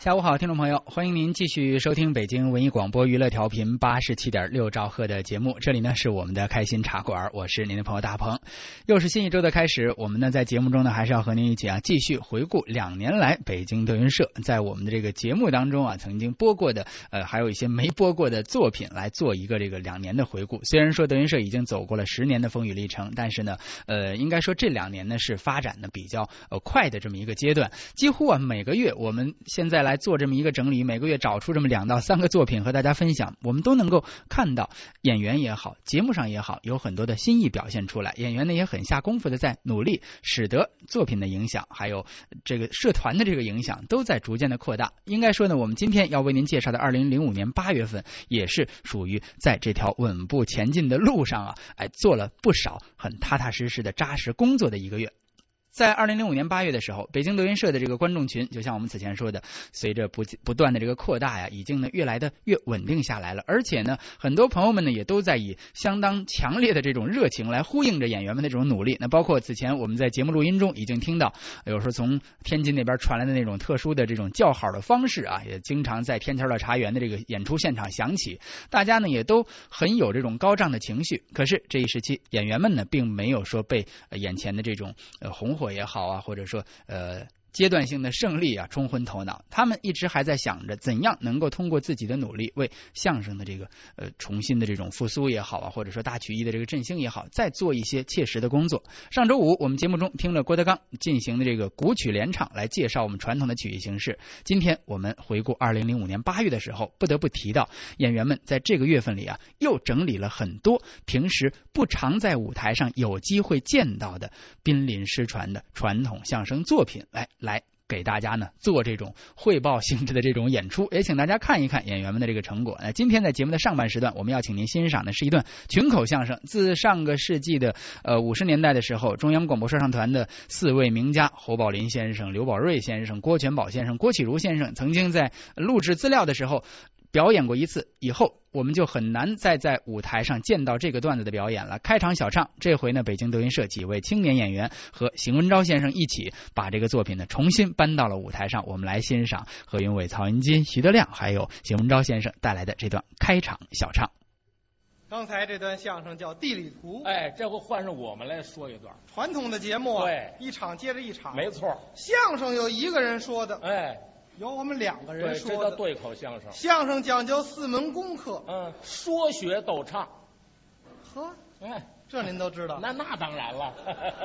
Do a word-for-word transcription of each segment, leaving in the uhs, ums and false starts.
下午好，听众朋友，欢迎您继续收听北京文艺广播娱乐调频八十七点六兆赫的节目。这里呢是我们的开心茶馆，我是您的朋友大鹏。又是新一周的开始，我们呢在节目中呢还是要和您一起啊继续回顾两年来北京德云社在我们的这个节目当中啊曾经播过的呃还有一些没播过的作品，来做一个这个两年的回顾。虽然说德云社已经走过了十年的风雨历程，但是呢呃应该说这两年呢是发展的比较呃快的这么一个阶段，几乎啊每个月我们现在来做这么一个整理，每个月找出这么两到三个作品和大家分享，我们都能够看到演员也好，节目上也好，有很多的新意表现出来。演员呢也很下功夫的在努力，使得作品的影响还有这个社团的这个影响都在逐渐的扩大。应该说呢，我们今天要为您介绍的二零零五年八月份也是属于在这条稳步前进的路上啊，哎做了不少很踏踏实实的扎实工作的一个月。在二零零五年八月的时候，北京德云社的这个观众群，就像我们此前说的，随着不不断的这个扩大呀，已经呢越来的越稳定下来了。而且呢，很多朋友们呢也都在以相当强烈的这种热情来呼应着演员们的这种努力。那包括此前我们在节目录音中已经听到，有时候从天津那边传来的那种特殊的这种叫好的方式啊，也经常在天桥的茶园的这个演出现场响起。大家呢也都很有这种高涨的情绪。可是这一时期，演员们呢并没有说被、呃、眼前的这种呃红火也好啊，或者说呃阶段性的胜利啊冲昏头脑，他们一直还在想着怎样能够通过自己的努力为相声的这个呃重新的这种复苏也好啊，或者说大曲艺的这个振兴也好，再做一些切实的工作。上周五我们节目中听了郭德纲进行的这个古曲联唱来介绍我们传统的曲艺形式。今天我们回顾二零零五年八月的时候，不得不提到演员们在这个月份里啊又整理了很多平时不常在舞台上有机会见到的濒临失传的传统相声作品，来来给大家呢做这种汇报性质的这种演出，也请大家看一看演员们的这个成果。那今天在节目的上半时段，我们要请您欣赏的是一段群口相声。自上个世纪的呃五十年代的时候，中央广播说唱团的四位名家侯宝林先生、刘宝瑞先生、郭全宝先生、郭启儒先生曾经在录制资料的时候表演过一次，以后我们就很难再在舞台上见到这个段子的表演了。开场小唱，这回呢北京德云社几位青年演员和邢文昭先生一起把这个作品呢重新搬到了舞台上，我们来欣赏何云伟、曹云金、徐德亮还有邢文昭先生带来的这段开场小唱。 刚才这段相声叫地理图， 哎，这回换上我们来说一段传统的节目啊， 对， 一场接着一场， 没错。 相声有一个人说的， 哎， 有我们两个人说的， 这叫对口相声。 相声讲究四门功课， 嗯，说学逗唱。 呵， 哎， 这您都知道？ 那那当然了。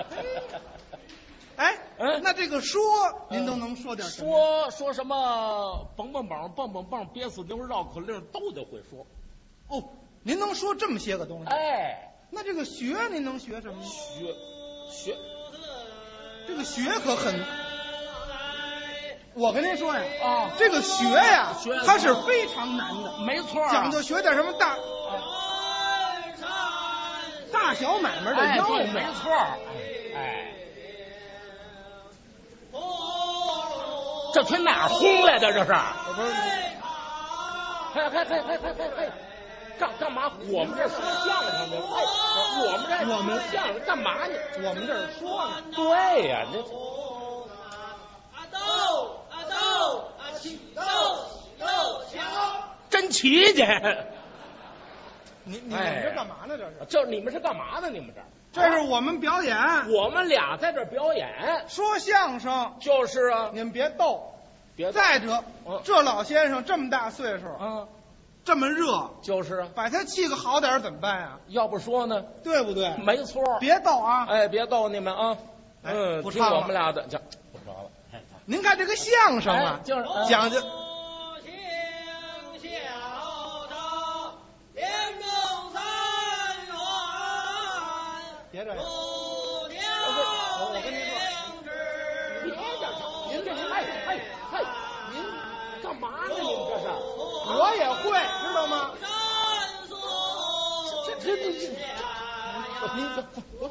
哎， 嗯， 那这个说您都能说点什么？ 说说什么蹦蹦蹦蹦蹦蹦憋死牛绕口令都得会说。 哦，您能说这么些个东西？ 哎， 那这个学您能学什么？ 学学， 这个学可很。我跟您说呀， 啊， 这个学呀， 学它是非常难的， 没错， 讲究学点什么大、啊、大小买卖的要领， 哎，没错，哎，这从哪儿轰来的？这是？ 不是， 嘿嘿嘿嘿嘿嘿嘿，干干嘛？我们这说相声的，哎，我们这我们相声干嘛呢？ 我们这儿说呢。 对呀，这。真齐去！ 你你们这干嘛呢？这是？ 这你们是干嘛呢？你们这儿？ 这是我们表演。 我们俩在这表演说相声。 就是啊， 你们别逗， 别。 再者， 嗯， 这老先生这么大岁数， 嗯， 这么热， 就是啊， 把他气个好点怎么办啊？ 要不说呢， 对不对？ 没错。 别逗啊！ 哎，别逗你们啊！嗯， 不唱了， 听我们俩的讲，不唱了。 您看这个相声啊， 哎、就是讲究。别这样！我跟您说， 别这样，您这是哎哎哎，您干嘛呢？您这是？ 我也会，知道吗？ 这这这这，您这我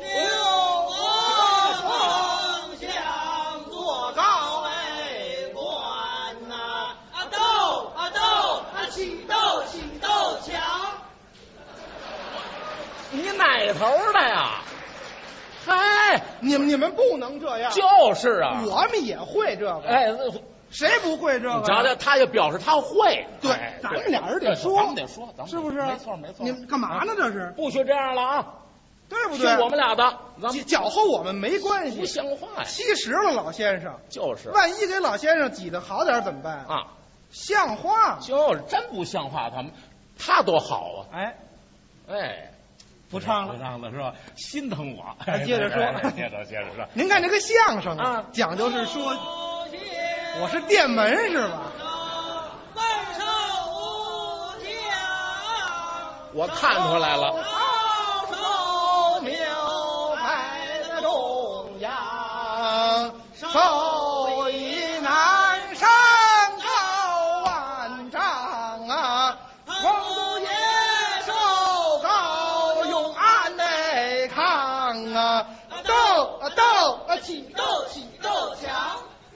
梦想做高为官呐，啊斗啊斗啊起斗起斗强。 你哪头的呀？嗨， 你们你们不能这样。 就是啊， 我们也会这个。 哎， 谁不会这个？ 你瞧瞧，他也表示他会。 对， 哎咱们俩人得说， 咱们得说，咱们是不是？ 没错没错。 你们干嘛呢？这是不许这样了啊！ 对不对？ 是我们俩的，咱们搅和我们没关系。 不像话呀！ 七十了，老先生， 就是万一给老先生挤得好点怎么办啊？ 像话？ 就是真不像话，他们他多好啊！ 哎哎， 不唱了， 不唱了是吧？心疼我。 接着说， 接着接着说。 您看这个相声啊， 讲究是说，我是店门是吧？ 我看出来了。 手苗排在中央，手艺南山高万丈啊，光度野兽高勇安内抗啊，斗啊斗啊起斗起斗强。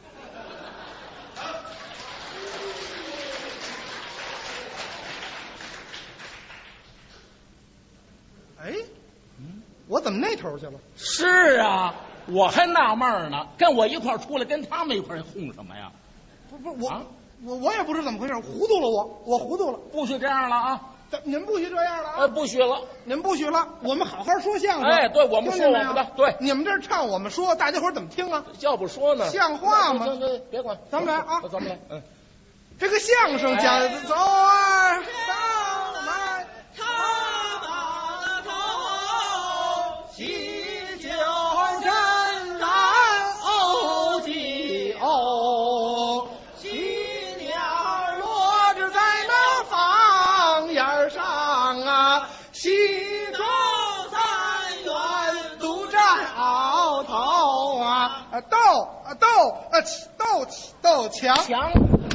哎，我怎么那头去了？ 是啊，我还纳闷呢，跟我一块儿出来，跟他们一块儿哄什么呀？ 不不，我、 啊、 我我也不知怎么回事，糊涂了我，我糊涂了。 不许这样了啊！ 您不许这样了啊！ 呃，不许了， 您不许了，我们好好说相声。 哎，对，我们说我们的，对， 你们这唱我们说，大家伙怎么听啊？ 要不说呢？ 像话吗？ 对对，别管， 咱们来啊！ 咱们来，嗯， 这个相声讲哎走啊，上来他把头喜酒真来哦唧哦，喜鸟落着在那房檐上啊，喜中三元独占鳌头啊，斗啊斗啊起斗起斗强。 强。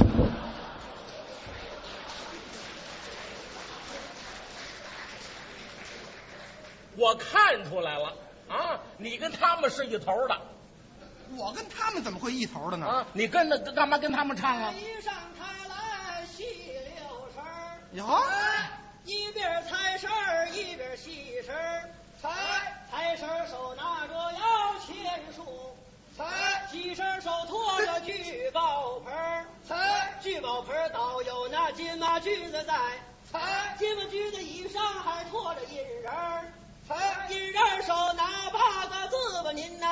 我看出来了啊，你跟他们是一头的。 我跟他们怎么会一头的呢？ 啊，你跟着干嘛跟他们唱啊？ 一上台来戏六声儿， 哟， 一边财神儿一边戏神儿，财财神儿手拿着摇钱树，财戏神儿手托着聚宝盆儿，财聚宝盆儿倒有那金马驹子在，财金马驹子以上还托着银人儿，财银人儿手拿八个字吧您呐。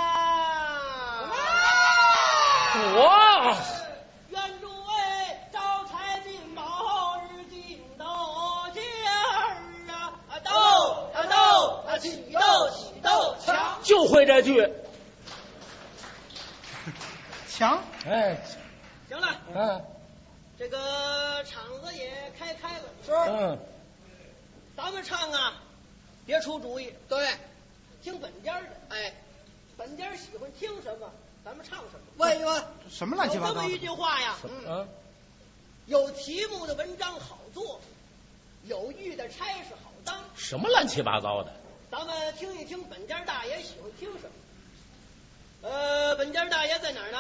我愿诸位招财进宝日进斗尖儿啊，斗啊斗啊起斗起斗强， 就会这句。 强！ 哎， 行了， 嗯这个场子也开开了，是嗯， 咱们唱啊，别出主意，对，听本家的，哎，本家喜欢听什么，咱们唱什么。问一问， 什么乱七八糟的有这么一句话呀，嗯， 嗯， 有题目的文章好做，有玉的差事好当。 什么乱七八糟的？ 咱们听一听本家大爷喜欢听什么。呃，本家大爷在哪儿呢？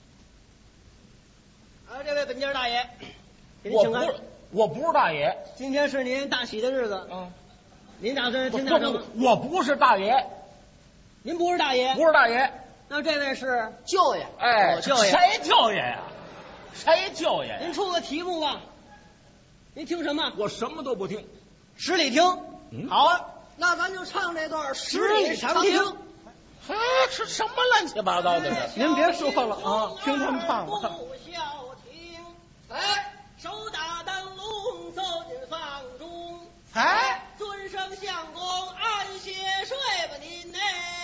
啊，这位本家大爷，给您请安。 我不是，我不是大爷。 今天是您大喜的日子， 嗯， 您打算不听点什么？ 我不是大爷， 您不是大爷， 不是大爷。 那这位是舅爷。 哎， 哦舅爷， 谁舅爷呀？谁舅爷呀？ 您出个题目吧。您听什么？ 我什么都不听。 十里听。 嗯好啊，那咱就唱这段十里长亭。 哎，是什么乱七八糟的这？ 您别说了啊，听他们唱吧。 不消停，哎，手打灯笼走进房中， 哎， 尊圣相公安歇睡吧您呢。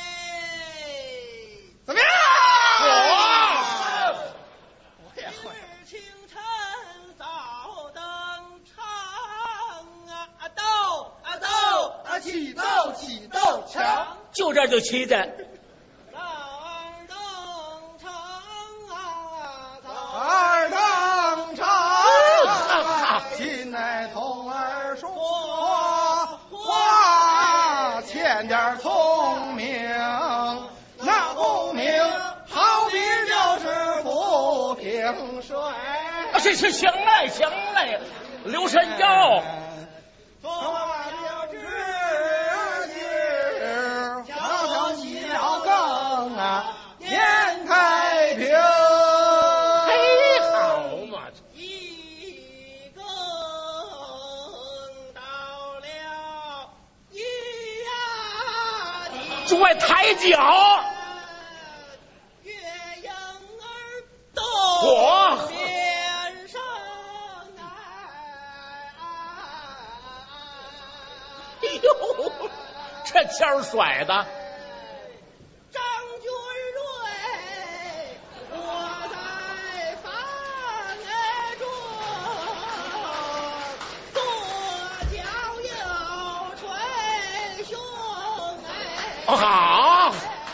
怎么样？ 我我也会。 今日清晨早登场啊，啊斗啊斗啊起斗起斗强。 就这就齐的。 早儿登场啊，早二登场，亲爱童儿说话，欠点聪明，那功名好比就是浮萍水。 啊，行行行嘞，行嘞，刘神妖。 做了知日，悄悄洗了更啊，年太平。 嘿哈。 诸位抬脚。 月影儿动嚯脸上哎， 哎呦，这签儿甩的。 张君瑞，我在房中，左脚右捶胸哎。 好。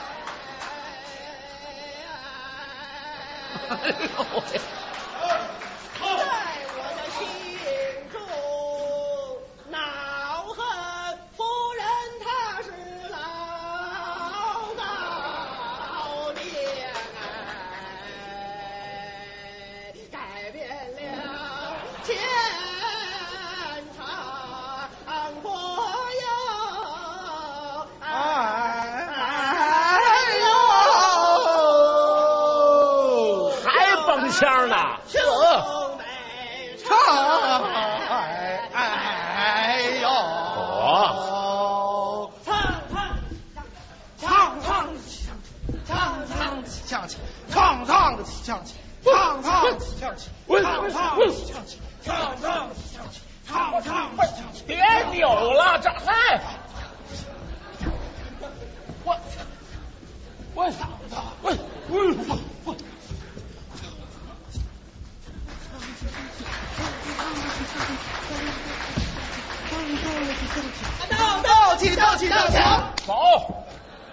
哎呦喂！ 在我的心中，恼恨夫人她是老早年哎，改变了前朝国有哎哎呦。 腔呢？ 青梅唱哎哎呦， 哦， 唱唱唱唱唱唱起，唱唱的唱起，唱唱的唱起，唱唱的唱起，唱唱的唱起，唱唱的唱起， 别扭了，这嗨，我我我我我。 倒倒起倒起倒起， 走！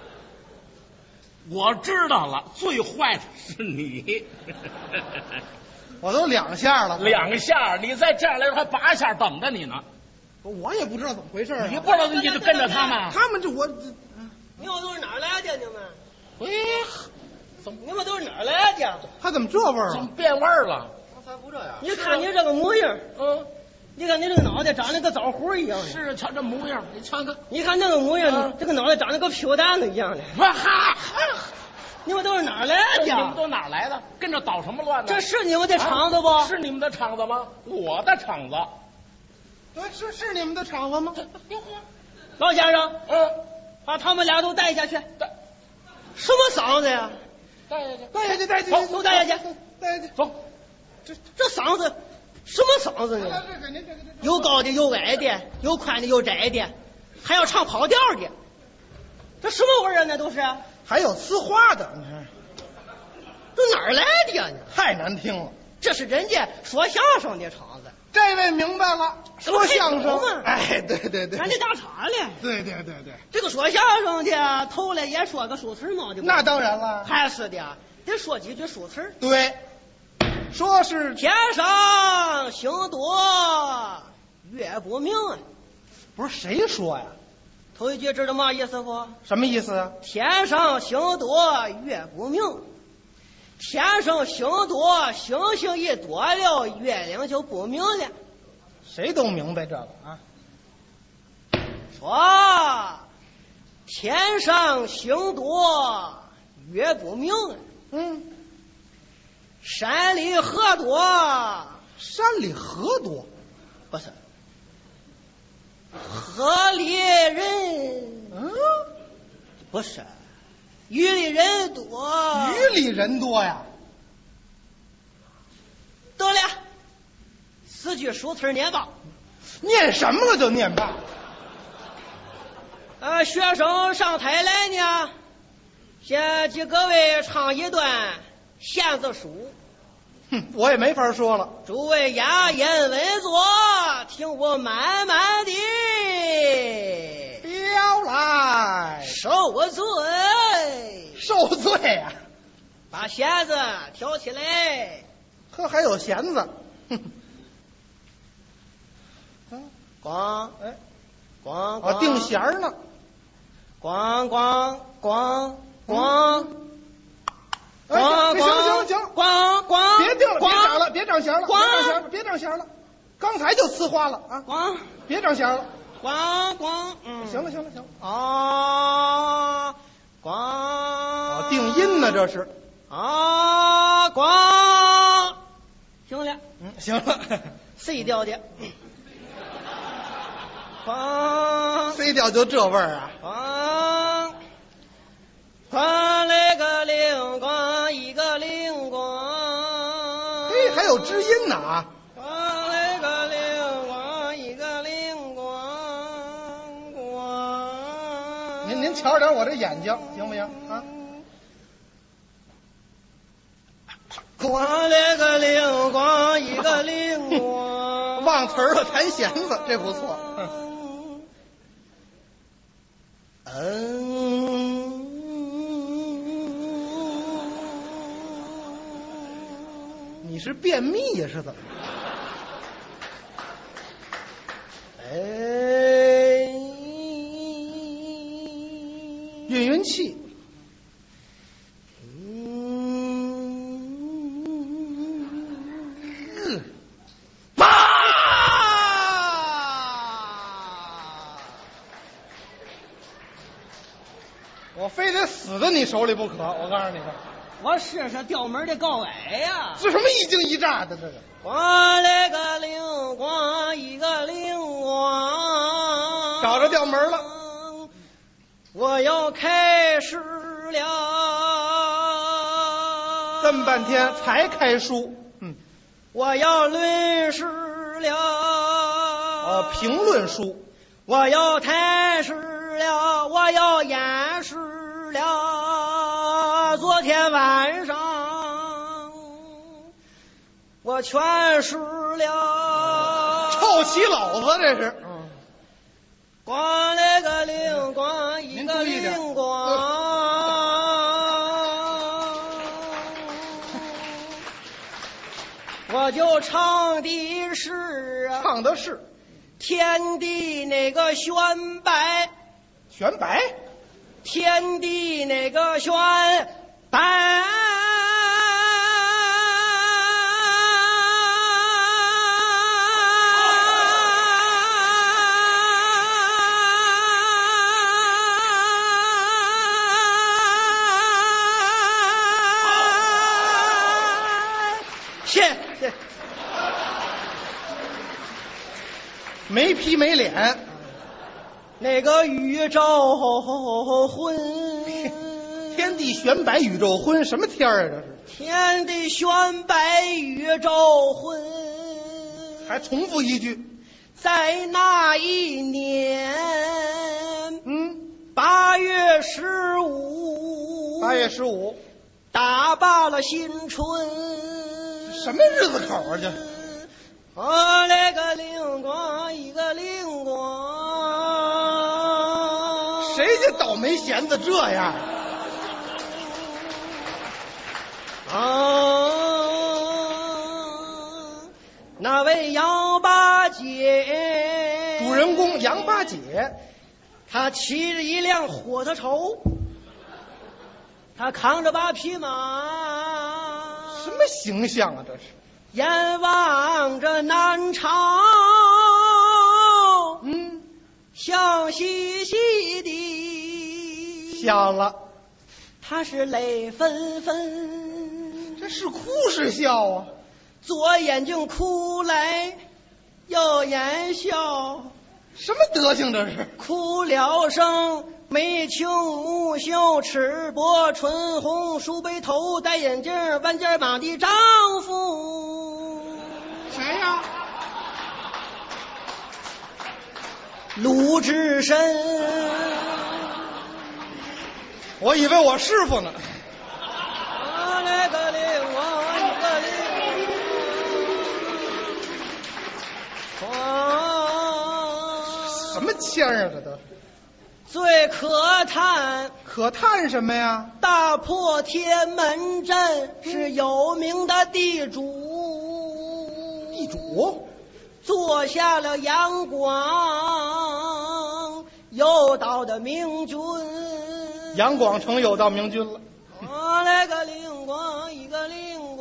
我知道了，最坏的是你。 我都两下了， 两下，你再这样来说还八下等着你呢。 我也不知道怎么回事啊。 你不知道你就跟着他们？ 他们这我， 你们都是哪儿来的？你们？ 哎，怎么你们都是哪儿来的？ 他怎么这味儿啊？ 怎么变味儿了？ 才不这样。 你看你这个模样， 嗯， 你看你这个脑袋长得跟枣核一样的。 是，瞧这模样，你瞧看。 你看那个模样， 嗯这个脑袋长得跟屁股蛋子一样的。 哇哈！ 你们都是哪儿来的？ 你们都哪儿来的？跟着捣什么乱呢？ 这是你们的厂子不？ 啊是你们的厂子吗？我的厂子。 对，是是你们的厂子吗？ 老先生， 嗯， 把他们俩都带下去。 带什么嗓子呀？ 带下去， 带下去，带下去， 走都带下去， 带下去。 走。 这这嗓子什么嗓子呢？ 这这这这有高的，有矮的，有宽的，有窄的，还要唱跑调的。这什么味儿啊？那都是。 还有呲花的，你看， 这哪儿来的呀？ 太难听了。 这是人家说相声的场子。 这位明白了，说相声嘛。 哎，对对对， 咱这打岔了。 对对对对， 这个说相声的头来也说个数词嘛的。 那当然了， 还是的，得说几句数词。 对，说是天上星多月不明啊。 不是谁说呀？ 头一句知道嘛意思不？ 什么意思啊？ 天上星多月不明，天上星多，星星一多了，月亮就不明了。 谁都明白这个啊。 说天上星多月不明， 嗯， 山里河多， 山里河多， 不是河里人， 嗯， 不是鱼里人多， 鱼里人多呀。 得了，四句数词念罢。 念什么了就念罢。 呃，学生上台来呢，先给各位唱一段弦子书。 哼，我也没法说了。 诸位哑言稳坐，听我慢慢的表来， 受罪。 受罪啊！ 把弦子挑起来， 呵，还有弦子。哼， 咣哎， 咣啊，定弦儿呢。 咣咣咣咣。 哎，行行行， 咣咣， 别定了，别长了，别长弦了，别长弦咣了，别长弦了。刚才就呲花了啊！ 咣别长弦了。 咣咣，嗯， 行了，行了，行了。 啊，咣， 啊，定音呢，这是。 啊，咣，行了， 嗯，行了。 C 调的，咣 ，C 调就这味儿啊。 咣， 光来个灵光，一个灵光。 嘿，还有知音呢啊！ 光来个灵光，一个灵光光。 您您瞧点我这眼睛行不行啊？ 光来个灵光，一个灵光。 忘词儿了，弹弦子，这不错。 嗯， 你是便秘呀？是怎么？ 哎， 运运气。 嗯， 妈！我非得死在你手里不可！我告诉你吧， 我试试调门的高矮呀。 这什么一惊一乍的这个？ 光来个灵光，一个灵光。 找着调门了。 我要开始了。 这么半天才开书，嗯， 我要论诗了。 呃，评论书。 我要谈诗了，我要演诗了。昨天晚上我全诗了。 臭棋篓子这是。嗯， 光来个灵光，一个灵光。我就唱的是啊， 唱的是天地那个玄白， 玄白， 天地那个玄白。谢谢。 没皮没脸。 那个宇宙婚， 天地玄白宇宙婚，什么天儿啊这是？ 天地玄白宇宙婚， 还重复一句。 在那一年， 嗯， 八月十五， 八月十五， 打罢了新春。 什么日子口啊这？ 我来个灵光，一个灵光。 谁家倒霉闲的这样啊？那位杨八姐， 主人公杨八姐， 她骑着一辆火车绸，她扛着把匹马， 什么形象啊这是？ 眼望着南朝， 嗯， 笑嘻嘻的， 笑了。 他是泪纷纷， 这是哭是笑啊？ 左眼睛哭来，右眼笑， 什么德行这是？ 哭了声眉清目秀，齿薄唇红，梳背头，戴眼镜，弯肩膀的丈夫。 谁呀？ 鲁智深。 我以为我师傅呢。 我来个灵光，一个灵光。 什么腔儿啊这都？ 最可叹， 可叹什么呀？ 大破天门阵是有名的地主， 地主做下了阳光有道的明君。 杨广成有道明君了。 我来个灵光，一个灵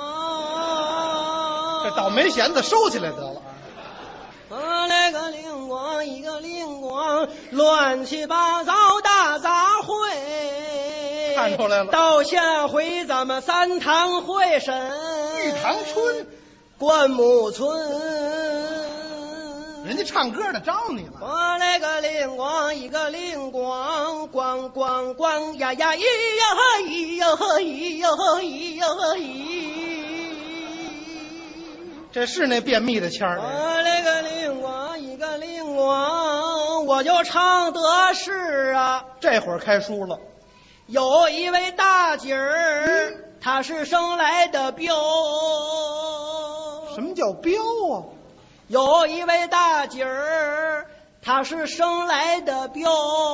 光。 这倒霉弦子收起来得了。 我来个灵光，一个灵光，乱七八糟大杂烩。 看出来了。 到下回咱们三堂会审， 玉堂春， 灌木村。 人家唱歌的招你了。 我来个灵光，一个灵光，光光光呀呀，咿呀咿呀咿呀咿呀咿。 这是那便秘的腔儿。 我来个灵光，一个灵光，我就唱的是啊。 这会儿开书了。 有一位大姐儿，嗯、她是生来的彪。 什么叫彪啊？ 有一位大姐儿，她是生来的彪，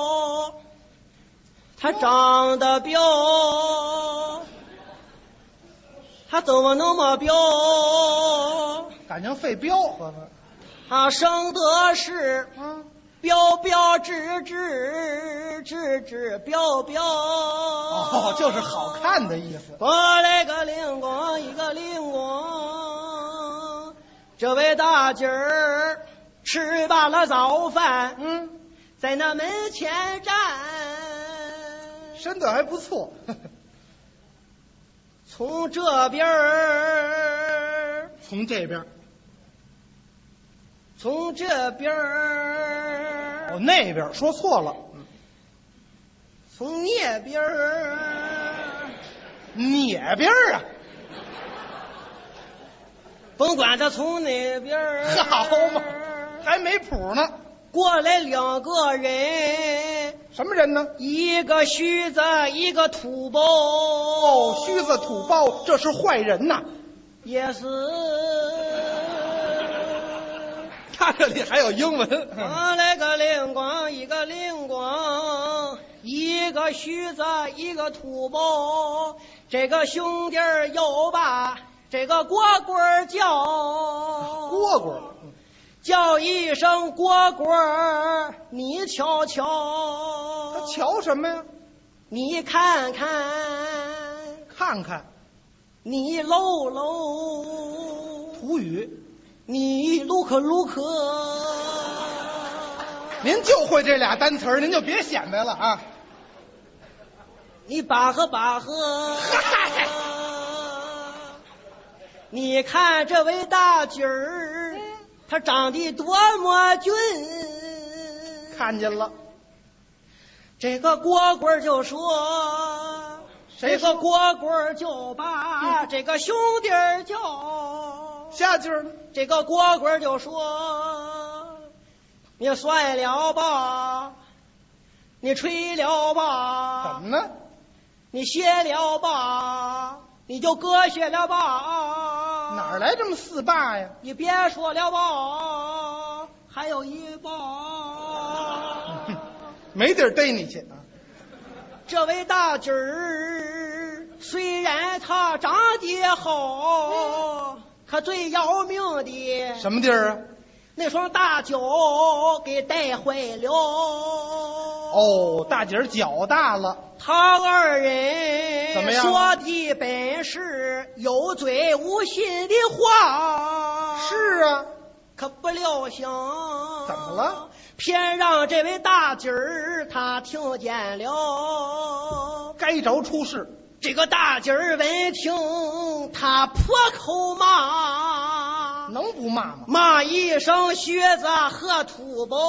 她长得彪，她怎么那么彪？ 感情费彪， 她生的是彪彪直直直直彪彪。 哦，就是好看的意思。 我来个灵光，一个灵光。这位大姐儿吃罢了早饭， 嗯， 在那门前站， 身子还不错。 从这边儿， 从这边， 从这边儿， 哦，那边说错了， 从那边儿， 哪边啊？ 甭管他从哪边儿， 好嘛，还没谱呢。 过来两个人， 什么人呢？ 一个须子，一个土包。 哦，须子土包，这是坏人呐。 也是。 他这里还有英文。 我来个灵光，一个灵光，一个须子，一个土包。这个兄弟儿有吧？这个蝈蝈叫， 蝈蝈叫一声蝈蝈，你瞧瞧， 他瞧什么呀？ 你看看， 看看， 你搂搂， 土语， 你撸可撸可。 您就会这俩单词儿，您就别显摆了啊！ 你把呵把呵。你看这位大姐儿，她长得多么俊。 看见了。 这个蝈蝈就说， 谁说这个蝈蝈就把这个兄弟儿叫。 下句儿呢？ 这个蝈蝈就说，你算了吧，你吹了吧。 怎么呢？ 你歇了吧，你就割血了吧。 哪儿来这么四霸呀？ 你别说了吧，还有一霸。 没地儿逮你去啊！ 这位大姐儿虽然她长得好，可最要命的什么地儿啊？ 那双大脚给带坏了。 哦，大姐儿脚大了。 他二人怎么样？ 说的本是有嘴无心的话。 是啊， 可不料想怎么了？ 偏让这位大姐儿他听见了， 该着出事。 这个大姐儿闻听，他破口骂， 能不骂吗？ 骂一声靴子和土包。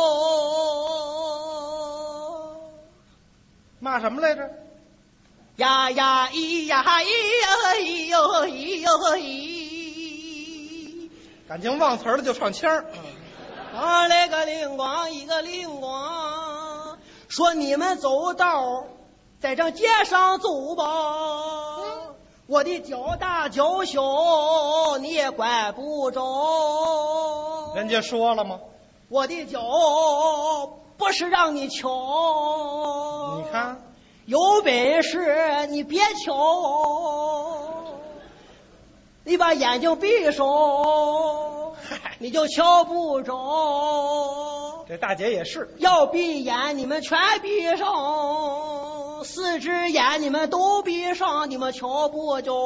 骂什么来着？ 呀呀咿呀咿呀咿哟咿哟咿， 感情忘词了就唱腔儿。 我来个灵光，一个灵光，说你们走道在这街上走吧，嗯、我的脚大脚小你也管不着。 人家说了吗？ 我的脚不是让你瞧， 你看有本事你别瞧，你把眼睛闭上你就瞧不着。 这大姐也是， 要闭眼你们全闭上，四只眼你们都闭上，你们瞧不着。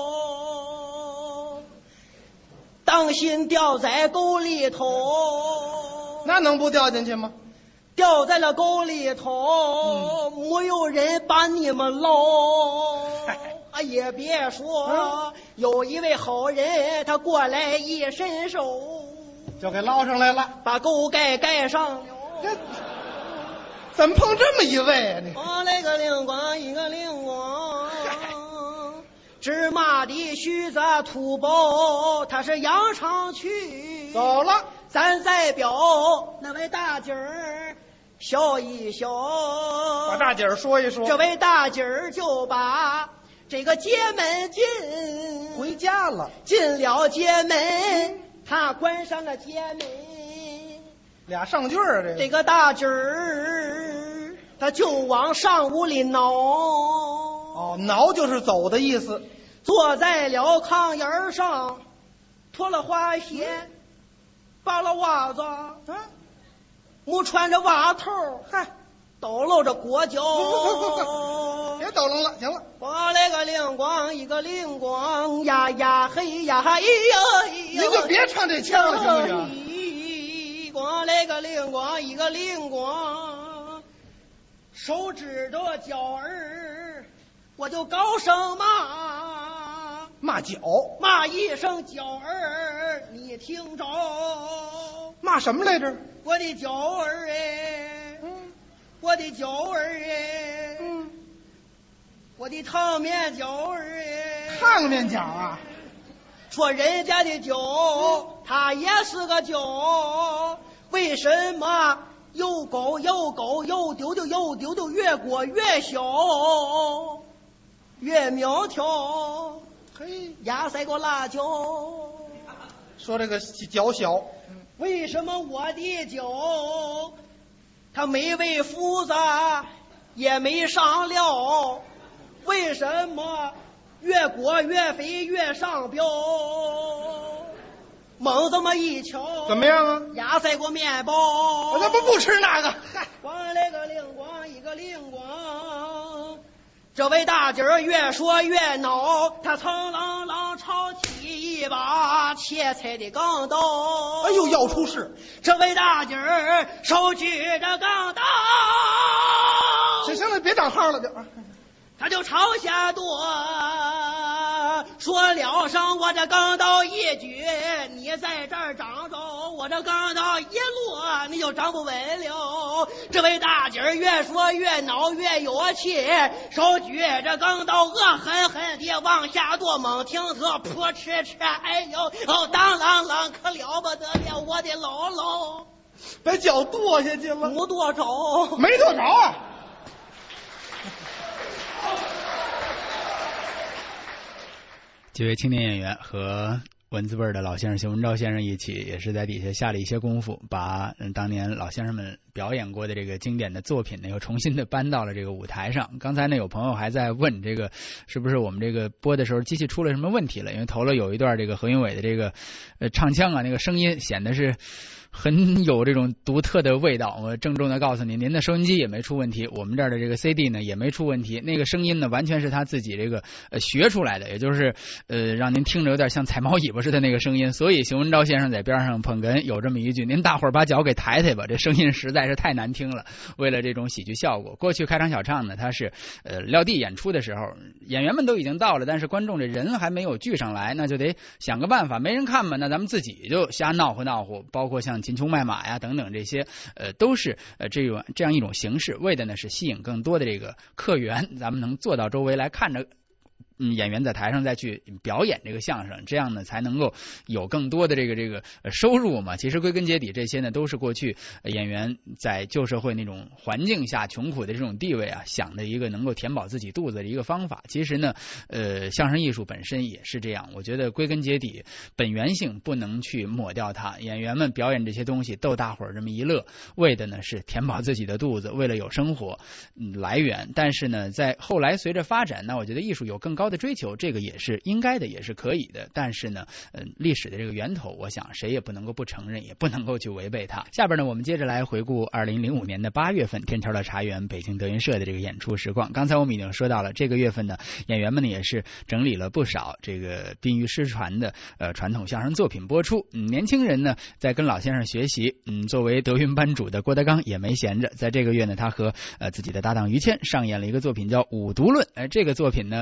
当心掉在沟里头。 那能不掉进去吗？ 掉在了沟里头，嗯、没有人把你们捞。啊，也别说，嗯、有一位好人，他过来一伸手， 就给捞上来了。 把锅盖盖上。 这怎么碰这么一位啊？你我那个灵光一个灵光，芝麻的须子土包，他是扬上去。 走了， 咱再表那位大姐儿笑一笑， 把大姐儿说一说。 这位大姐儿就把这个街门进， 回家了， 进了街门，他关上了街门。 俩上句儿，这个这个大姐儿他就往上屋里挠， 哦，挠就是走的意思。 坐在了炕沿上，脱了花鞋，扒了袜子， 嗯， 没穿着袜头， 嗨， 抖搂着裹脚。 别抖楞了，行了。 我那个灵光一个灵光呀呀嘿呀嘿呀， 您就别唱这腔了，行不行？ 我那个灵光一个灵光，手指着脚儿，我就高声骂， 骂脚， 骂一声脚儿，你听着， 骂什么来着？ 我的脚儿哎， 嗯， 我的脚儿哎， 嗯， 我的烫面脚儿哎， 烫面脚啊！ 说人家的脚，它也是个脚，为什么又高又高又丢丢又丢丢，越过越小，越苗条？ 嘿， 压塞过辣椒。 说这个脚小， 为什么我的脚，它没喂麸子，也没上料？为什么越裹越肥越上膘？猛这么一瞧， 怎么样啊？ 压塞过面包。 我那不不吃那个。 光那个灵光一个灵光，这位大姐儿越说越恼，他蹭啷啷抄起一把切菜的钢刀。 哎呦，要出事！ 这位大姐儿手举着钢刀， 行行了，别打号了，就他就朝下剁，说了声我这钢刀一举，你在这儿长着，我这钢刀一落，你就长不稳了。这位大姐儿越说越恼越有气，手举着钢刀恶狠狠地往下剁，猛听特扑哧哧，哎呦哦当啷啷，可了不得了，我的姥姥， 把脚剁下去了， 没剁着， 没剁着啊！ 几位青年演员和文字辈儿的老先生邢文昭先生一起，也是在底下下了一些功夫，把嗯当年老先生们表演过的这个经典的作品呢，又重新的搬到了这个舞台上。刚才呢，有朋友还在问这个是不是我们这个播的时候机器出了什么问题了？因为头了有一段这个何云伟的这个呃唱腔啊，那个声音显得是很有这种独特的味道。我郑重的告诉您，您的收音机也没出问题，我们这儿的这个 C D 呢也没出问题，那个声音呢完全是他自己这个呃学出来的，也就是呃让您听着有点像踩毛尾巴似的那个声音。所以邢文昭先生在边上捧哏有这么一句：“您大伙儿把脚给抬抬吧，这声音实在是太难听了。”为了这种喜剧效果，过去开场小唱呢，他是呃撂地演出的时候，演员们都已经到了，但是观众这人还没有聚上来，那就得想个办法，没人看嘛，那咱们自己就瞎闹乎闹乎，包括像秦琼卖马呀等等这些，呃，都是呃这种这样一种形式，为的呢是吸引更多的这个客源，咱们能坐到周围来看着。嗯，演员在台上再去表演这个相声，这样呢才能够有更多的这个这个收入嘛。其实归根结底，这些呢都是过去演员在旧社会那种环境下穷苦的这种地位啊，想的一个能够填饱自己肚子的一个方法。其实呢，呃，相声艺术本身也是这样。我觉得归根结底，本源性不能去抹掉它。演员们表演这些东西，逗大伙儿这么一乐，为的呢是填饱自己的肚子，为了有生活、嗯、来源。但是呢，在后来随着发展，那我觉得艺术有更高的追求，这个也是应该的，也是可以的。但是呢，嗯、呃，历史的这个源头，我想谁也不能够不承认，也不能够去违背它。下边呢，我们接着来回顾二零零五年的八月份，天朝的茶园北京德云社的这个演出实况。刚才我们已经说到了，这个月份呢，演员们呢也是整理了不少这个濒于失传的呃传统相声作品播出。嗯，年轻人呢在跟老先生学习。嗯，作为德云班主的郭德纲也没闲着，在这个月呢，他和呃自己的搭档于谦上演了一个作品叫《五毒论》。呃，这个作品呢，应该说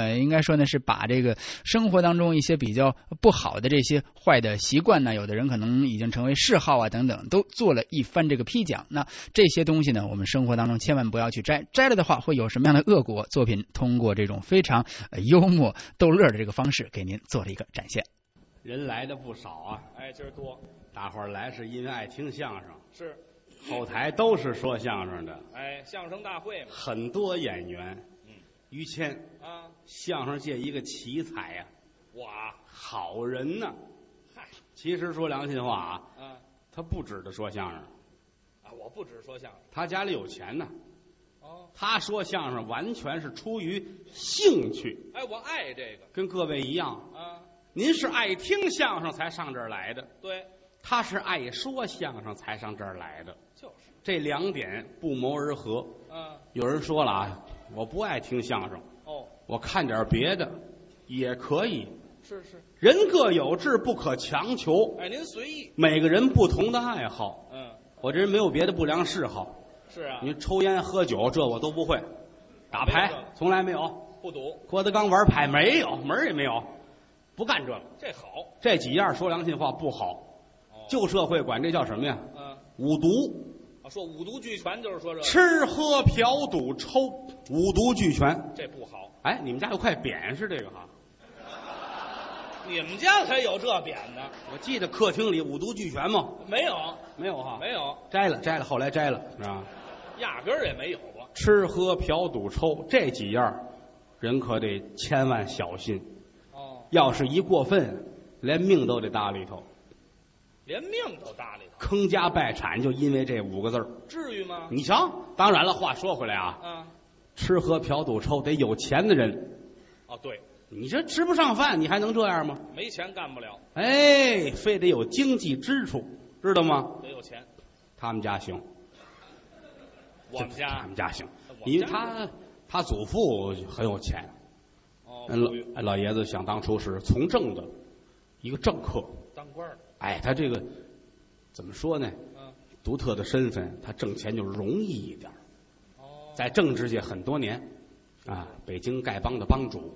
说呢是把这个生活当中一些比较不好的这些坏的习惯呢，有的人可能已经成为嗜好啊等等，都做了一番这个批讲。那这些东西呢，我们生活当中千万不要去摘，摘了的话会有什么样的恶果？作品通过这种非常、呃、幽默逗乐的这个方式给您做了一个展现。 人来的不少啊， 哎，今儿多大伙儿来是因为爱听相声， 是， 后台都是说相声的， 哎，相声大会嘛， 很多演员。 嗯， 于谦啊， 相声界一个奇才呀、 我好人呐。 嗨， 其实说良心话啊， 啊他不指着说相声， 啊，我不只说相声， 他家里有钱呢。 哦， 他说相声完全是出于兴趣， 哎，我爱这个跟各位一样。 啊， 您是爱听相声才上这儿来的， 对， 他是爱说相声才上这儿来的， 就是， 这两点不谋而合。 嗯， 有人说了啊，我不爱听相声， 哦， 我看点别的也可以。 是是， 人各有志，不可强求。 哎，您随意， 每个人不同的爱好， 嗯， 我这人没有别的不良嗜好。 是啊， 你抽烟喝酒这我都不会，打牌没有这个从来没有， 不赌， 郭德纲玩牌没有，门儿也没有，不干这个。 这好， 这几样说良心话不好， 哦， 旧社会管这叫什么呀？ 嗯， 五毒。 啊，说五毒俱全就是说这个， 吃喝嫖赌抽，五毒俱全。 这不好， 哎，你们家有块匾是这个哈？ 你们家才有这匾呢， 我记得客厅里五毒俱全吗？ 没有， 没有哈？ 没有， 摘了，摘了，后来摘了，是吧？ 压根儿也没有过， 吃喝嫖赌抽这几样，人可得千万小心。 哦， 要是一过分，连命都得搭里头， 连命都搭里头， 坑家败产就因为这五个字儿。 至于吗？ 你瞧，当然了，话说回来啊， 啊， 吃喝嫖赌抽得有钱的人， 哦，对， 你这吃不上饭，你还能这样吗？ 没钱干不了， 哎，非得有经济支柱，知道吗？ 得有钱。 他们家行，他我们家们家行， 我们家因为他他祖父很有钱。 哦， 嗯老哎老爷子想当初是从政的一个政客， 当官儿， 哎，他这个怎么说呢？ 嗯， 独特的身份，他挣钱就容易一点。 哦， 在政治界很多年，啊，北京丐帮的帮主，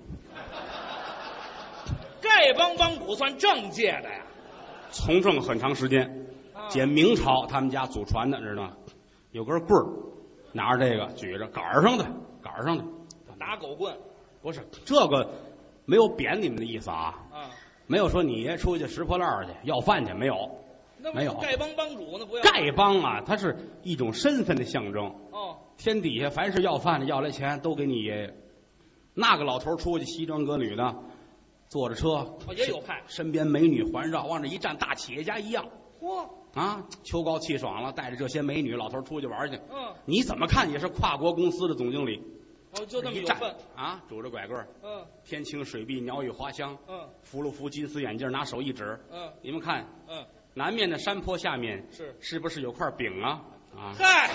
丐帮帮主算政界的呀？ 从政很长时间。 啊解明朝他们家祖传的，知道吗？有根棍儿，拿着这个举着，杆儿上的，杆儿上的， 打狗棍不是这个，没有贬你们的意思啊， 啊？ 没有说你爷出去拾破烂儿去要饭去，没有。 那不没有丐帮帮主呢？不要丐帮啊，它是一种身份的象征。 哦， 天底下凡是要饭的要来钱，都给你爷爷。那个老头出去西装革履的，坐着车， 哦也有派身边美女环绕，往这一站，大企业家一样。 嚯， 啊，秋高气爽了，带着这些美女，老头出去玩去。 嗯， 你怎么看也是跨国公司的总经理。 哦，就那么一站有份， 啊，拄着拐棍儿， 嗯天青水碧，鸟语花香， 嗯扶了扶金丝眼镜，拿手一指， 嗯你们看嗯， 南面的山坡下面是是不是有块饼啊？啊， 嗨，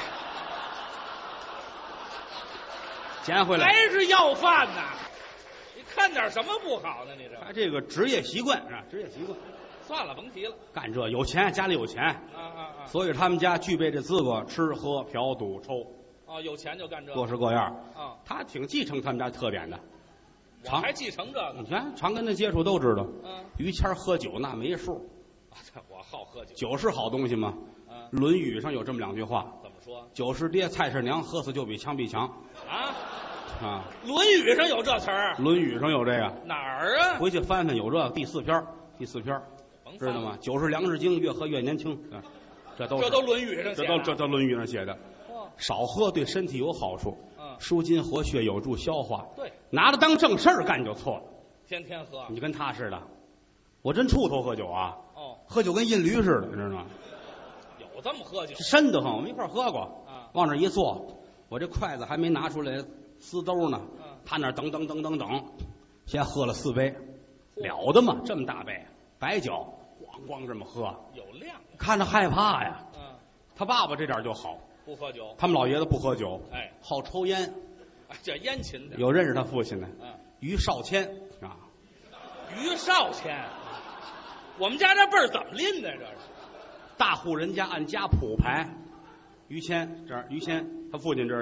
捡回来。 还是要饭呐？你看点什么不好呢？你这他这个职业习惯是吧？职业习惯， 算了，甭提了。 干这有钱，家里有钱， 啊啊啊！ 所以他们家具备这资格，吃喝嫖赌抽， 哦，有钱就干这各个式各样。 啊！ 他挺继承他们家特点的。 我还继承这个。 你看，常跟他接触都知道， 嗯， 于谦喝酒那没数， 啊这我好喝酒。 酒是好东西吗？ 嗯， 《论语》上有这么两句话： 怎么说酒是爹，菜是娘，喝死就比枪毙强。 啊？ 啊， 《论语》上有这词儿？ 《论语》上有这个， 哪儿啊？ 回去翻翻有这个第四篇，第四篇， 甭翻知道吗？酒是粮食精，越喝越年轻。啊，这都是这都《论语》上写的。 这都这都《论语》上写的。 嚯少喝对身体有好处， 嗯， 舒筋活血，有助消化。 对， 拿着当正事儿干就错了。 天天喝。 你跟他似的，我真怵头喝酒啊， 哦， 喝酒跟印驴似的，你知道吗？ 有这么喝酒深得很。我们一块儿喝过， 啊？ 往这一坐，我这筷子还没拿出来撕兜呢， 嗯他那儿等等等等等，先喝了四杯， 嚯了得嘛，这么大杯白酒，咣咣这么喝， 有量。 看着害怕呀。 嗯， 他爸爸这点就好， 不喝酒。 他们老爷子不喝酒， 哎， 好抽烟。 哎这烟勤点。 有认识他父亲的， 嗯， 于少谦啊， 于少谦，我们家这辈儿怎么拎的？这是大户人家按家谱排，于谦这儿，于谦他父亲这儿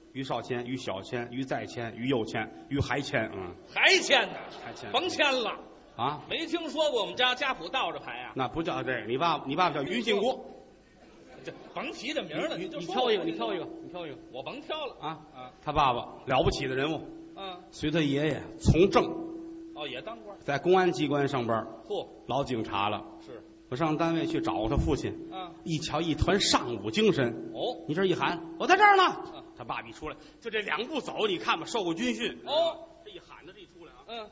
于少谦、于小谦、于再谦、于右谦、于还谦，嗯， 还签呢？ 还谦， 甭签了啊！ 没听说过我们家家谱倒着排啊？ 那不叫这个，你爸你爸爸叫于进国。 这甭提这名了， 你就你挑一个， 说你挑一个，你挑一个， 我甭挑了啊啊！ 他爸爸了不起的人物， 嗯， 随他爷爷从政， 哦，也当官， 在公安机关上班， 嚯， 老警察了。 是， 我上单位去找他父亲， 啊， 一瞧一团上午精神。 哦， 你这一喊，我在这儿呢。 嗯他爸一出来，就这两步走，你看吧，受过军训。 哦， 这一喊他这一出来啊， 嗯，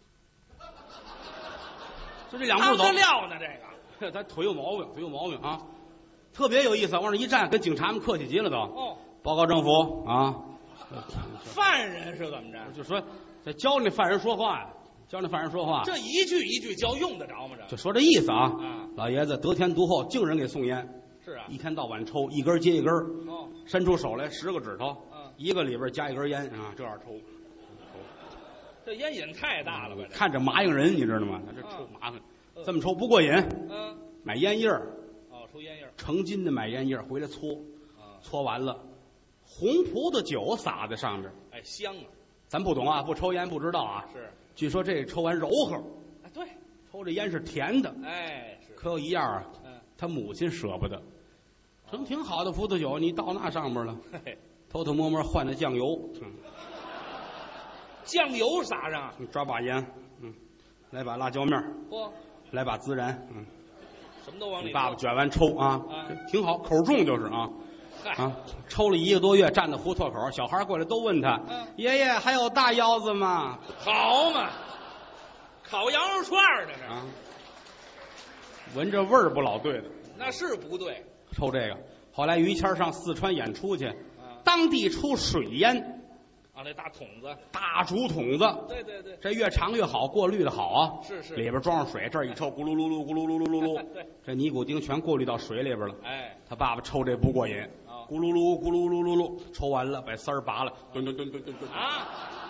就这两步走当。得了呢，这个， 他腿有毛病，腿有毛病啊，特别有意思。往那一站，跟警察们客气极了都。 哦， 报告政府啊， 犯人是怎么着？ 就说这教那犯人说话呀，教那犯人说话， 这一句一句教用得着吗？这就说这意思啊。 啊， 老爷子得天独厚，净人给送烟， 是啊， 一天到晚抽，一根接一根， 哦， 伸出手来十个指头， 嗯， 一个里边加一根烟啊，这样抽。 这烟瘾太大了吧？这， 看着麻痒人，你知道吗？他这抽麻烦， 嗯这么抽不过瘾， 嗯， 买烟叶儿， 哦，抽烟叶儿， 成斤的买烟叶儿回来搓， 啊， 搓完了，红葡萄酒撒在上面。 哎，香啊， 咱不懂啊，不抽烟不知道啊。 是， 据说这抽完柔和， 哎，对， 抽这烟是甜的。 哎，是， 可有一样啊， 嗯， 他母亲舍不得，成挺好的葡萄酒，你倒那上面了， 嘿嘿， 偷偷摸摸换的酱油，嗯， 酱油撒上， 你抓把盐，嗯，来把辣椒面儿， 嚯， 来把孜然，嗯， 什么都往里你爸爸头卷完抽啊， 啊挺好，口重就是啊。 嗨， 啊，抽了一个多月，站在胡同口，小孩过来都问他：“ 嗯爷爷还有大腰子吗好嘛，烤羊肉串儿这？”是， 啊，闻着味儿不老对的， 那是不对， 抽这个。后来于谦上四川演出去， 啊当地出水烟， 啊，那大桶子， 大竹筒子， 对对对， 这越长越好，过滤的好啊。 是是里边装上水，这儿一抽，咕噜噜噜，咕噜噜噜噜噜， 对， 这尼古丁全过滤到水里边了。 哎， 他爸爸抽这不过瘾， 哦咕噜噜咕噜噜噜噜，抽完了把丝儿拔了，吨吨吨吨吨吨， 啊，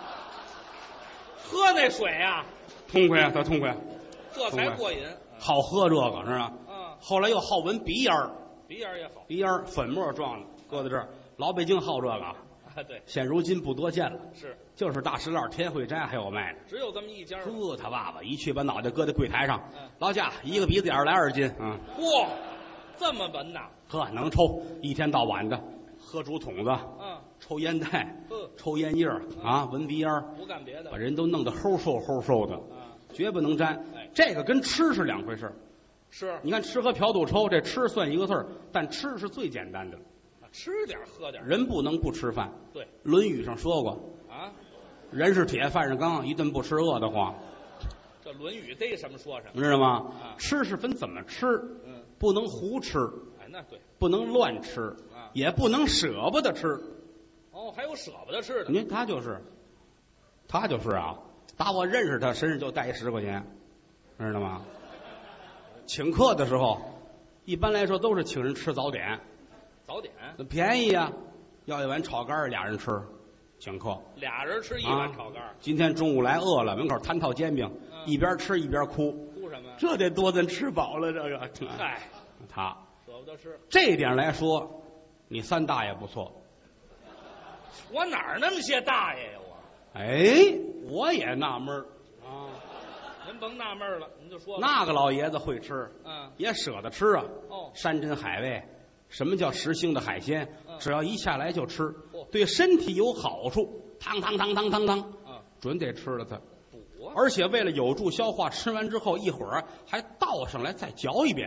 喝那水啊， 痛快啊，他痛快啊， 这才过瘾， 好喝这个是吧？ 嗯， 后来又好闻鼻烟儿， 鼻炎也好， 鼻烟儿粉末状的，搁在这儿，老北京好这个啊， 啊，对， 现如今不多见了， 是， 就是大石栏天惠斋还有卖的。 只有这么一家儿， 呵，他爸爸一去把脑袋搁在柜台上， 嗯劳驾一个鼻子眼儿来二斤啊， 嚯，这么闻呐， 呵，能抽，一天到晚的喝竹筒子， 嗯， 抽烟袋， 呵， 抽烟叶儿啊，闻鼻烟儿， 不干别的把，人都弄得齁瘦齁瘦的， 啊， 绝不能沾哎。 这个跟吃是两回事儿。 是， 你看吃喝嫖赌抽，这吃算一个字儿，但吃是最简单的。 吃点儿喝点儿， 人不能不吃饭， 对， 《论语》上说过， 啊， 人是铁，饭是钢，一顿不吃饿得慌， 这《论语》逮什么说什么， 你知道吗？ 啊吃是分怎么吃， 嗯， 不能胡吃， 哎，那对， 不能乱吃， 啊也不能舍不得吃。 哦，还有舍不得吃的， 您他就是，他就是啊，打我认识他身上就带一十块钱，知道吗？请客的时候，一般来说都是请人吃早点， 早点， 那便宜呀、要一碗炒肝儿俩人吃，请客。 俩人吃一啊碗炒肝儿， 今天中午来饿了，门口摊套煎饼， 嗯一边吃一边哭， 哭什么呀？ 这得多咱吃饱了这个。 嗨， 他舍不得吃， 这一点来说，你三大爷不错。 我哪儿那么些大爷呀？我， 哎，我也纳闷儿啊， 您甭纳闷了，您就说吧， 那个老爷子会吃， 嗯， 也舍得吃啊。 哦， 山珍海味，什么叫实星的海鲜？ 嗯只要一下来就吃嚯， 对身体有好处。汤汤汤汤汤汤， 嗯， 准得吃了它。 补啊， 而且为了有助消化，吃完之后一会儿还倒上来再嚼一遍。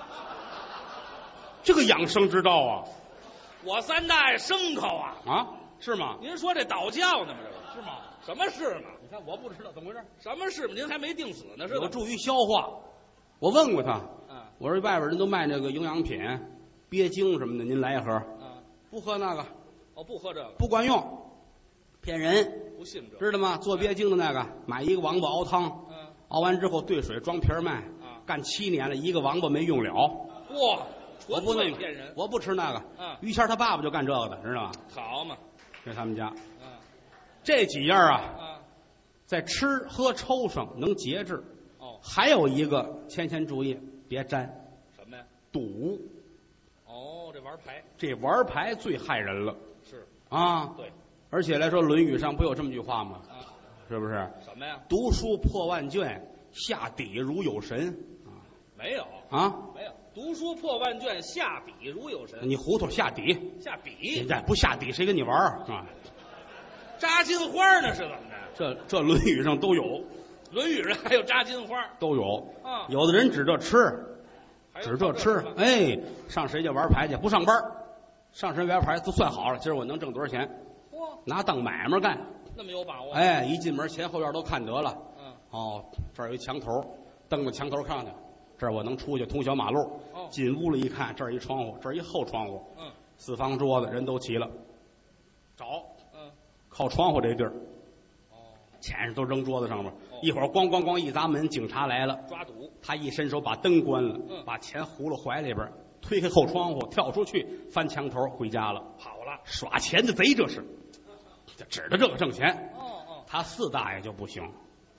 这个养生之道啊我三大爷牲口啊， 啊，是吗？ 您说这倒教呢吗？这个是吗？ 什么是嘛？ 你看我不知道怎么回事， 什么是嘛？您还没定死呢，是吧？ 有助于消化。我问过他， 嗯我说外边人都卖那个营养品，鳖精什么的，您来一盒。 嗯， 不喝那个， 哦，不喝这个， 不管用，骗人， 不信这个， 知道吗？做鳖精的那个，买一个王八熬汤， 嗯， 熬完之后兑水装瓶儿卖， 啊干七年了，一个王八没用了。 嚯，纯我不弄粹骗人， 我不吃那个。 嗯于谦他爸爸就干这个的，知道吗？ 好嘛， 这是他们家嗯这几样啊， 啊， 在吃喝抽上能节制。 哦， 还有一个，千千注意，别沾什么呀？ 赌。 哦，这玩牌这玩牌最害人了。 是啊。 对， 而且来说，《论语》上不有这么句话吗？ 啊， 是不是？ 什么呀？ 读书破万卷，下笔如有神没有啊！ 没有，读书破万卷，下笔如有神。 你糊涂下底， 下笔现在不下底谁跟你玩儿啊？ 扎金花呢？是怎么着？ 这这《论语》上都有， 《论语》上还有扎金花都有。 啊， 有的人指这吃， 还有指这吃，哎，上谁家玩牌去？不上班，上谁玩牌都算好了，今儿我能挣多少钱， 嚯， 拿当买卖干。 那么有把握？ 哎，一进门前后院都看得了。 嗯， 哦，这儿有一墙头，蹬到墙头看看，这儿我能出去通小马路。 哦， 进屋了一看，这儿一窗户，这儿一后窗户， 嗯， 四方桌子人都齐了，找， 嗯， 靠窗户这地儿， 哦， 钱是都扔桌子上面， 哦一会儿咣咣咣一砸门，警察来了， 抓赌。 他一伸手把灯关了， 嗯把钱糊了怀里边，推开后窗户，跳出去，翻墙头回家了。 跑了。 耍钱的贼，这是，这指着这个挣钱。 哦哦， 他四大爷就不行，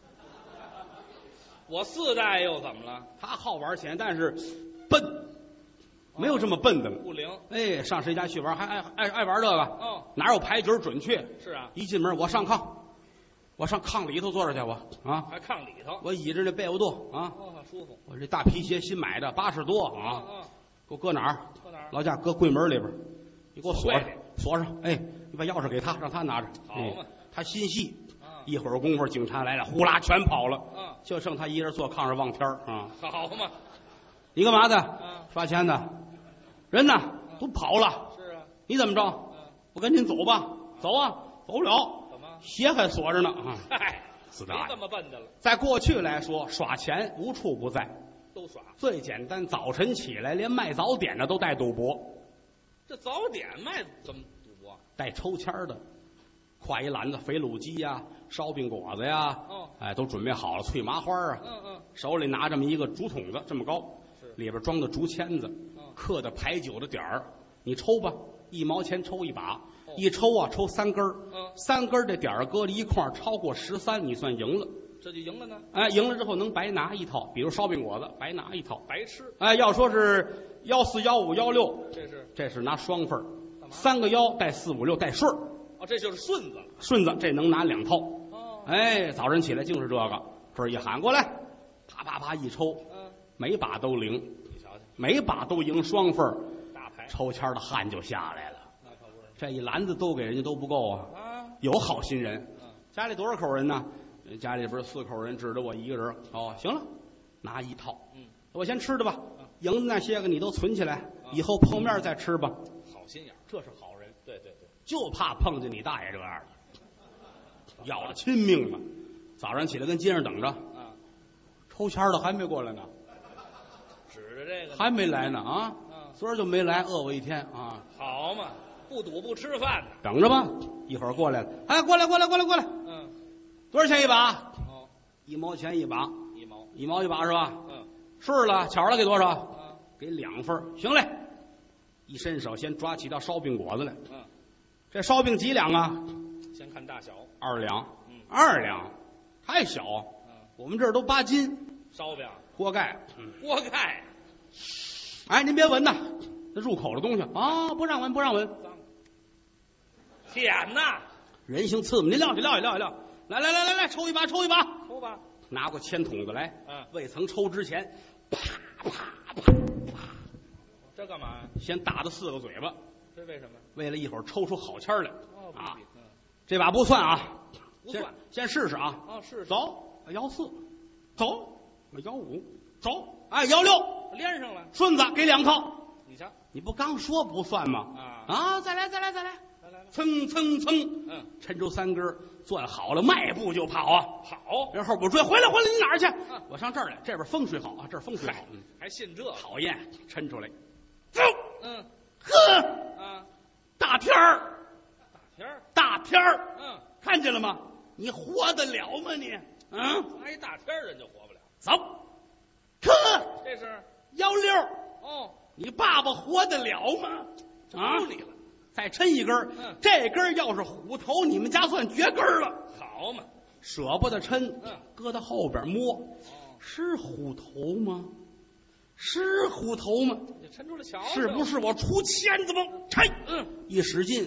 我四代又怎么了？ 他好玩钱，但是笨，没有这么笨的了。 不灵。 哎，上谁家去玩还爱爱爱玩这个？ 哦， 哪有牌局准确？ 是啊， 一进门我上炕，我上炕里头坐着去，我啊， 还炕里头。 我倚着这被窝垛啊， 哦，舒服。 我这大皮鞋新买的，八十多啊， 嗯， 给我搁哪儿？ 搁哪儿？ 老家搁柜门里边，你给我锁上柜里， 锁上。哎，你把钥匙给他，让他拿着。 好嘛哎他心细。 啊， 一会儿功夫，警察来了，呼啦全跑了， 嗯， 就剩他一人坐炕上望天儿啊。 好嘛。 你干嘛的？ 嗯， 刷钱的。人呢？都跑了。 是啊。 你怎么着？ 嗯， 我跟您走吧。走啊，走不了。 怎么？ 鞋还锁着呢啊！ 嗨，没这四大爷， 么笨的了， 在过去来说，耍钱无处不在。 都耍。 最简单，早晨起来，连卖早点的都带赌博， 这早点卖怎么赌博？ 带抽签儿的，挎一篮子肥卤鸡呀、烧饼果子呀， 哦， 哎，都准备好了，脆麻花啊， 嗯嗯， 手里拿这么一个竹筒子，这么高， 是里边装的竹签子， 嗯刻的牌九的点儿，你抽吧，一毛钱抽一把， 哦一抽啊抽三根儿， 嗯， 三根儿这点儿搁在一块儿，超过十三，你算赢了。 这就赢了呢， 哎，赢了之后能白拿一套，比如烧饼果子，白拿一套。 白吃。 哎，要说是幺四幺五幺六， 这是这是拿双份儿， 干嘛？ 三个幺带四五六带顺儿， 哦，这就是顺子了。 顺子这能拿两套。 哦， 哎，早晨起来净是这个，这儿一喊过来，啪啪啪一抽， 嗯， 每把都灵， 你瞧瞧， 每把都赢双份儿， 大牌， 抽签的汗就下来了。 那可不是这一篮子都给人家都不够啊， 啊。 有好心人。 嗯， 家里多少口人呢？家里边四口人，指着我一个人。哦，行了，拿一套。 嗯， 我先吃的吧嗯， 赢的那些个你都存起来， 嗯以后碰面再吃吧。 好心眼儿。 这是好人， 对对对， 就怕碰见你大爷这样的，要了亲命了。早上起来跟街上等着， 啊， 抽签的还没过来呢， 指着这个呢， 还没来呢啊！ 嗯， 昨儿就没来，饿我一天啊！ 好嘛，不赌不吃饭的。 等着吧，一会儿过来了。哎，过来过来过来过来， 嗯， 多少钱一把？ 哦， 一毛钱一把， 一毛。 一毛一把是吧？ 嗯是了，巧了，给多少？ 啊， 给两份儿行嘞。一伸手，先抓起道烧饼果子来。 嗯， 这烧饼几两啊？ 先看大小。 二两。 嗯二两，太小。 嗯， 我们这儿都八斤。 烧饼、 锅盖。嗯， 锅盖， 哎，您别闻呐，这入口的东西啊，不让闻，不让闻。 脏。舔呐！ 人性刺嘛，您撂下，撂下，撂下，撂下。来来来来来，抽一把，抽一把。 抽吧。 拿过铅筒子来。 嗯， 未曾抽之前，啪啪啪， 这干嘛呀？ 先打他四个嘴巴， 这为什么？ 为了一会儿抽出好签来。 哦，不啊比，嗯， 这把不算啊，先不算。 先试试啊。 哦，是是走，幺四，走，幺五，走，哎，幺六， 连上了。 顺子给两套。 你瞧你不刚说不算吗？ 啊， 啊，再来，再来，再来， 来来来， 蹭蹭蹭， 嗯， 抻出三根儿，攥好了，迈步就跑啊。 好， 人后边追，回来，回来，你哪儿去？ 嗯我上这儿来，这边风水好啊，这儿风水好。嗯， 还信这？ 讨厌，抻出来，走， 嗯呵， 啊， 大天儿， 大天儿， 大天儿， 嗯， 看见了吗？你活得了吗你？嗯， 挨大天儿人就活不了。 走，呵， 这是幺六， 哦， 你爸爸活得了吗？啊招你了。 再抻一根儿， 嗯这根儿要是虎头，你们家算绝根儿了。 好嘛， 舍不得抻， 嗯搁到后边摸， 哦， 是虎头吗？是虎头吗？ 你抻出来瞧瞧， 是不是我出签子吗？抻， 嗯， 一使劲，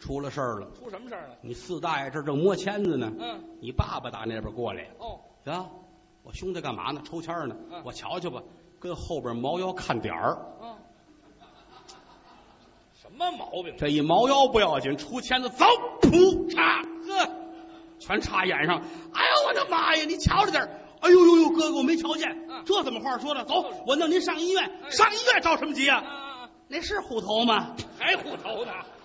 出了事儿了。 出什么事儿了？ 你四大爷这正摸签子呢， 嗯， 你爸爸打那边过来， 哦， 啊，我兄弟干嘛呢？抽签呢， 嗯我瞧瞧吧，跟后边猫腰看点儿。 嗯，什么毛病？ 这一猫腰不要紧，出签子走，噗嚓，呵，全插眼上。哎呦我的妈呀！你瞧着点儿。哎呦呦呦，哥哥我没瞧见， 嗯这怎么话说的？走，我弄您上医院，上医院着什么急啊？ 啊， 那是虎头吗？ 还虎头呢？